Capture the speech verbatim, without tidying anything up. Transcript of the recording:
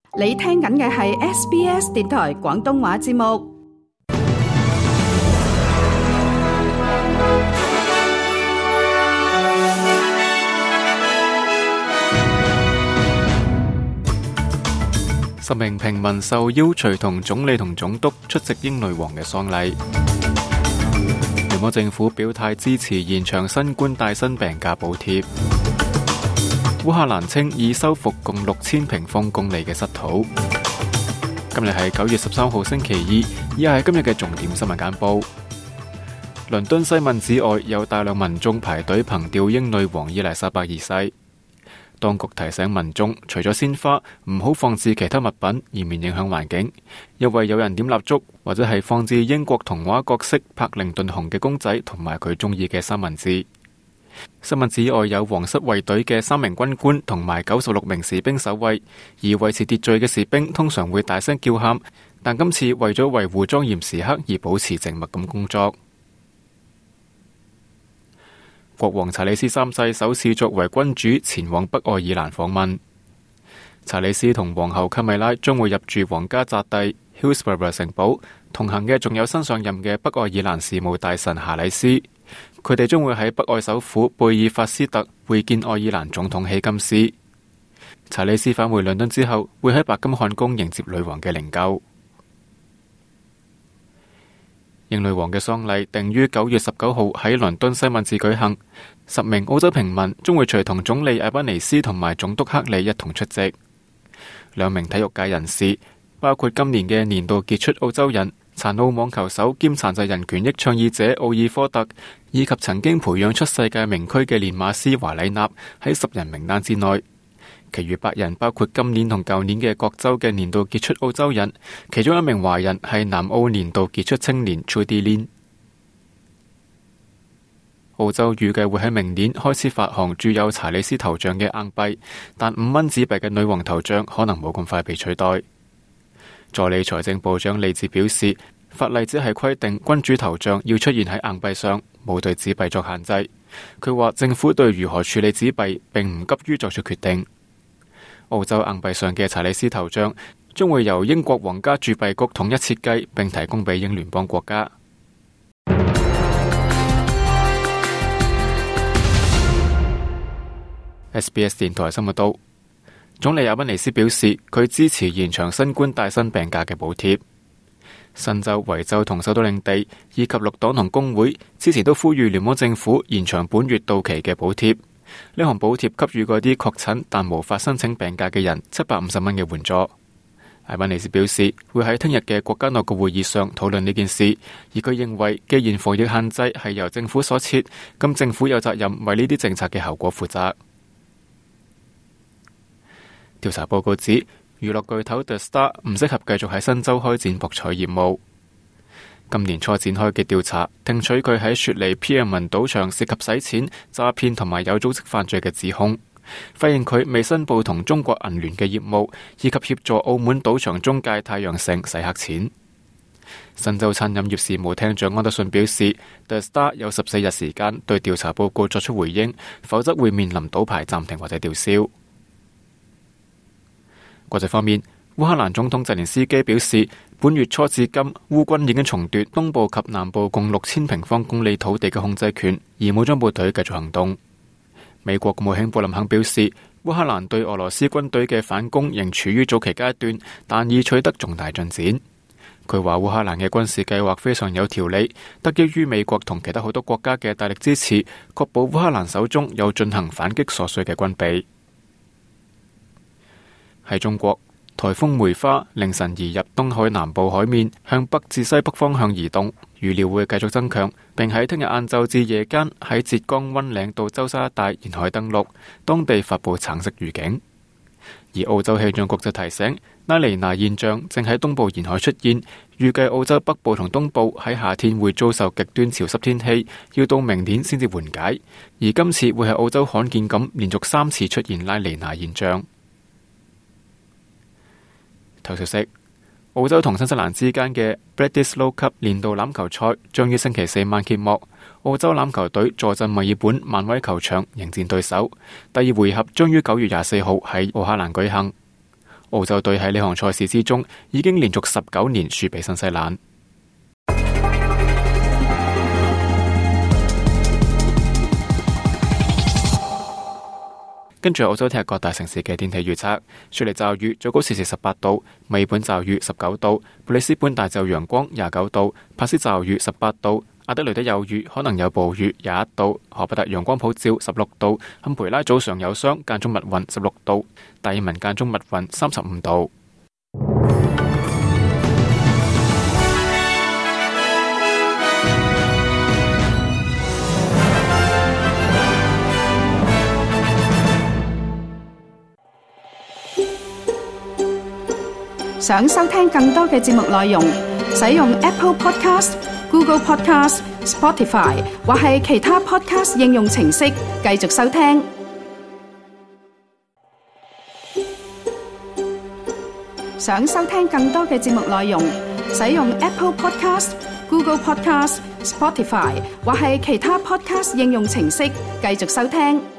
你聽緊嘅係 S B S 電台廣東話節目。 十名平民受邀隨同總理同總督出席英女王嘅喪禮。聯邦政府表態支持延長新冠帶薪病假補貼。烏克蘭稱已收復共六千平方公里嘅失土。今日係九月十三號星期二，以下係今日嘅重點新聞簡報。倫敦西敏寺外有大量民眾排隊憑吊英女王伊麗莎白二世。當局提醒民眾，除咗鮮花，唔好放置其他物品，以免影響環境。因為有人點蠟燭，或者係放置英國童話角色柏靈頓熊嘅公仔，同埋佢中意嘅三文治。西敏寺外有皇室衛隊嘅三名軍官同埋九十六名士兵守衛，而維持秩序嘅士兵通常會大聲叫喊，但今次為咗維護莊嚴時刻而保持靜默咁工作。國王查理斯三世首次作為君主前往北愛爾蘭訪問。查理斯同皇后卡米拉將會入住皇家宅地 Hillsborough 城堡，同行嘅仲有新上任嘅北愛爾蘭事務大臣夏里斯。佢哋將會喺北愛首府貝爾法斯特會見愛爾蘭總統希金斯。查理斯返回倫敦之後，會喺白金漢宮迎接女王嘅靈柩。英女王嘅喪禮定於九月十九號喺倫敦西敏寺舉行，十名澳洲平民將會隨同總理艾賓尼斯同埋總督克里一同出席。兩名體育界人士，包括今年嘅年度傑出澳洲人、殘奧網球手兼殘疾人權益倡議者奧爾科特，以及曾經培養出世界名區嘅練馬師華禮納喺十人名單之內。其餘八人包括今年同舊年嘅各州嘅年度傑出澳洲人，其中一名華人係南澳年度傑出青年 Trudy Lin。澳洲預計會喺明年開始發行鑄有查理斯頭像嘅硬幣，但五蚊紙幣嘅女王頭像可能冇咁快被取代。助理財政部長利治表示，法例只係規定君主頭像要出現喺硬幣上，冇對紙幣作限制。佢話政府對如何處理紙幣並唔急於作出決定。澳洲硬幣上嘅查理斯頭像將會由英國皇家鑄幣局統一設計，並提供俾英聯邦國家。S B S 電台新聞道，總理阿賓尼斯表示，佢支持延長新冠帶薪病假嘅補貼。新州、維州同首都領地以及綠黨同工會之前都呼籲聯邦政府延長本月到期嘅補貼。呢項補貼給予嗰啲確診但無法申請病假嘅人七百五十蚊嘅援助。艾賓尼斯表示會喺聽日嘅國家內閣會議上討論呢件事，而佢認為既然防疫限制係由政府所設，咁政府有責任為呢啲政策嘅後果負責。調查報告指，娛樂巨頭 The Star 唔適合繼續喺新州開展博彩業務。今年初展開嘅調查，聽取佢喺雪梨 Piermont 賭場涉及洗錢、詐騙同埋有組織犯罪嘅指控，發現佢未申報同中國銀聯嘅業務，以及協助澳門賭場中介太陽城洗黑錢。新州餐飲業事務廳長安德遜表示 ，The Star 有十四日時間對調查報告作出回應，否則會面臨賭牌暫停或者吊銷。國際方面，烏克蘭總統澤連斯基表示，本月初至今，烏軍已經重奪東部及南部共六千平方公里土地嘅控制權，而武裝部隊繼續行動。美國國務卿布林肯表示，烏克蘭對俄羅斯軍隊嘅反攻仍處於早期階段，但已取得重大進展。佢話烏克蘭嘅軍事計劃非常有條理，得益於美國同其他好多國家嘅大力支持，確保烏克蘭手中有進行反擊所需嘅軍備。喺中國，颱風梅花凌晨移入東海南部海面，向北至西北方向移動，預料會繼續增強，並喺聽日晏晝至夜間喺浙江溫嶺到舟沙一帶沿海登陸，當地發布橙色預警。而澳洲氣象局就提醒，拉尼娜現象正喺東部沿海出現，預計澳洲北部同東部喺夏天會遭受極端潮濕天氣，要到明年先至緩解。而今次會係澳洲罕見咁連續三次出現拉尼娜現象。頭消息，澳洲同新西蘭之間嘅 Bledisloe Cup 年度欖球賽將於星期四晚揭幕。澳洲欖球隊坐鎮墨爾本漫威球場迎戰對手，第二回合將於九月廿四號喺奧克蘭舉行。 澳洲隊喺呢項賽事之中已經連續十九年輸俾新西蘭。跟住澳洲聽日各大城市嘅天氣預測：雪梨驟雨，最高攝氏十八度；墨爾本驟雨十九度；布里斯本大驟陽光廿九度；帕斯驟雨十八度；阿德雷德有雨，可能有暴雨廿一度；荷伯特陽光普照十六度；坎培拉早上有霜，間中密雲十六度；達爾文間中密雲三十五度。 想收聽更多嘅節目內容，使用 Apple Podcast、Google Podcast、Spotify 或係其他 Podcast 應用程式繼續收聽。想收聽更多嘅節目內容，使用 Apple Podcast、Google Podcast、Spotify 或係其他 Podcast 應用程式繼續收聽。